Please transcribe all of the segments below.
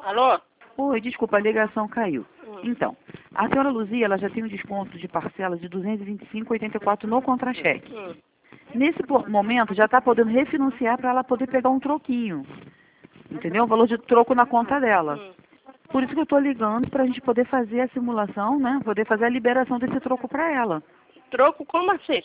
Alô? Oi, desculpa, a ligação caiu. Então, a senhora Luzia, ela já tem um desconto de parcela de R$ 225,84 no contra-cheque. Nesse momento, já está podendo refinanciar para ela poder pegar um troquinho. Entendeu? O valor de troco na conta dela. Por isso que eu estou ligando para a gente poder fazer a simulação, né? Poder fazer a liberação desse troco para ela. Troco? Como assim?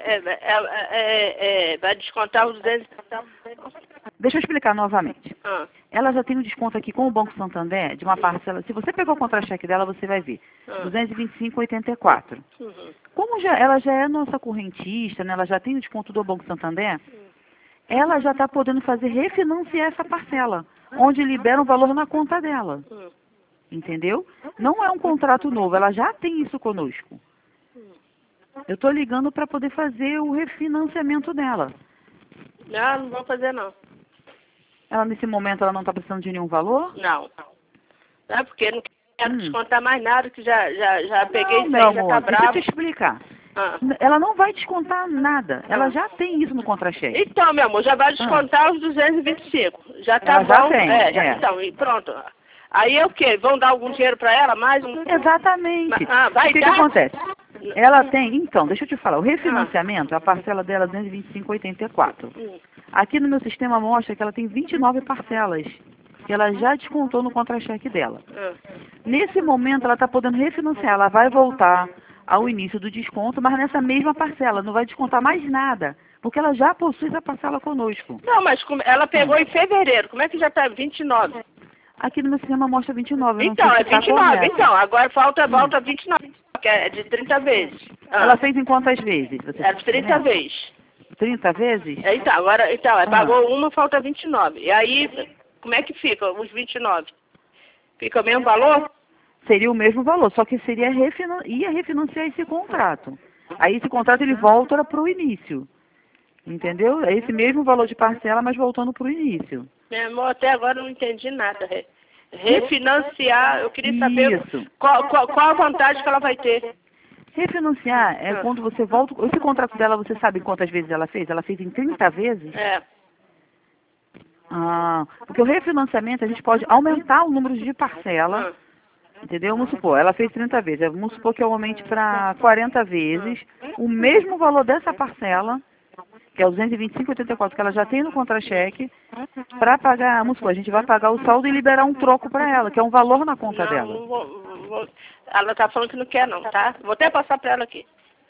Vai descontar os 200? Deixa eu explicar novamente. Ah, Ela já tem um desconto aqui com o Banco Santander de uma parcela. Se você pegar o contra-cheque dela, você vai ver. R$ 225,84. Como ela já é nossa correntista, né? Ela já tem o desconto do Banco Santander, ela já está podendo fazer refinanciar essa parcela, onde libera um valor na conta dela. Entendeu? Não é um contrato novo, ela já tem isso conosco. Eu estou ligando para poder fazer o refinanciamento dela. não vou fazer não. Ela, nesse momento, ela não está precisando de nenhum valor? Não. É porque não quero descontar mais nada, que já peguei isso Meu aí, já amor, tá deixa eu bravo. te explicar. Ah. Ela não vai descontar nada. Ela já tem isso no contra-cheque. Então, meu amor, já vai descontar os 225. Já tá Ela já bom. tem, Então, e pronto. Aí é o quê? Vão dar algum dinheiro para ela? Mais um? Exatamente. Vai O que dar? acontece? Ela tem, então, deixa eu te falar, o refinanciamento, a parcela dela é 225,84. Aqui no meu sistema mostra que ela tem 29 parcelas, que ela já descontou no contra-cheque dela. Nesse momento, ela está podendo refinanciar, ela vai voltar ao início do desconto, mas nessa mesma parcela, não vai descontar mais nada, porque ela já possui essa parcela conosco. Não, mas ela pegou em fevereiro, como é que já tá 29? Aqui no meu sistema mostra 29, eu não Então, sei é se tá 29, correto. então, agora volta 29, que é de 30 vezes. Ela fez em quantas vezes? Você É de 30 lembra? vezes. 30 vezes? Então, pagou uma, falta 29. E aí, como é que fica os 29? Fica o mesmo valor? Seria o mesmo valor, só que seria ia refinanciar esse contrato. Aí esse contrato ele volta para o início. Entendeu? É esse mesmo valor de parcela, mas voltando para o início. Meu amor, até agora eu não entendi nada. Refinanciar, eu queria saber Isso. qual a vantagem que ela vai ter. Refinanciar é quando você volta. Esse contrato dela, você sabe quantas vezes ela fez? Ela fez em 30 vezes? É. Porque o refinanciamento a gente pode aumentar o número de parcela. Entendeu? Vamos supor, ela fez 30 vezes. Vamos supor que eu aumente para 40 vezes o mesmo valor dessa parcela, que é o 225,84 que ela já tem no contra-cheque, para pagar, vamos supor, a gente vai pagar o saldo e liberar um troco para ela, que é um valor na conta dela. Não vou. Ela tá falando que não quer não, tá? Vou até passar para ela aqui.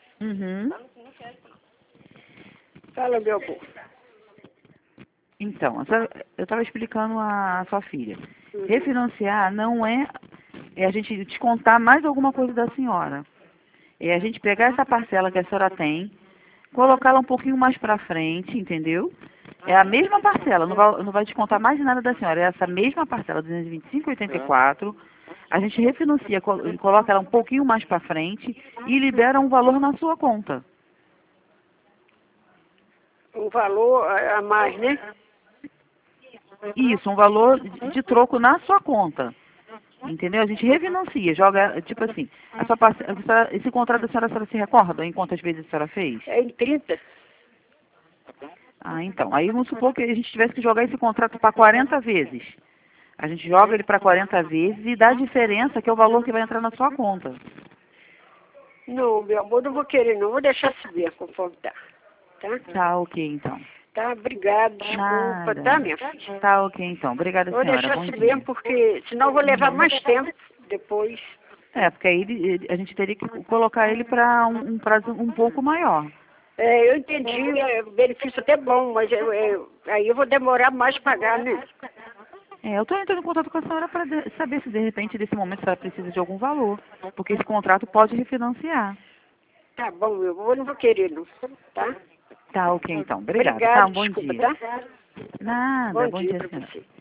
Fala, meu amor. Então, eu estava explicando a sua filha. Refinanciar não é a gente descontar mais alguma coisa da senhora. É a gente pegar essa parcela que a senhora tem, colocá-la um pouquinho mais para frente, entendeu? É a mesma parcela, não vai descontar mais nada da senhora. É essa mesma parcela, 225,84. A gente refinancia, coloca ela um pouquinho mais para frente e libera um valor na sua conta. Um valor a mais, né? Isso, um valor de troco na sua conta. Entendeu? A gente refinancia, joga, tipo assim, a sua parcela, esse contrato da senhora se recorda em quantas vezes a senhora fez? É em 30. Então, aí vamos supor que a gente tivesse que jogar esse contrato para 40 vezes. A gente joga ele para 40 vezes e dá a diferença, que é o valor que vai entrar na sua conta. Não, meu amor, não vou querer não, vou deixar subir conforme tá. Tá ok, então. Tá, obrigada, desculpa, tá, minha filha? Tá ok, então. Obrigada, Vou senhora. deixar Bom subir dia. porque senão eu vou levar mais tempo depois. Porque aí a gente teria que colocar ele para um prazo um pouco maior. Eu entendi, o benefício até bom, mas aí eu vou demorar mais a pagar, né? Eu estou entrando em contato com a senhora para saber se de repente, nesse momento, a senhora precisa de algum valor. Porque esse contrato pode refinanciar. Tá bom, eu não vou querer não, tá? Tá ok, então. Obrigada. Obrigada, Tá, um bom desculpa, dia. tá? Nada, bom dia, pra senhora. você.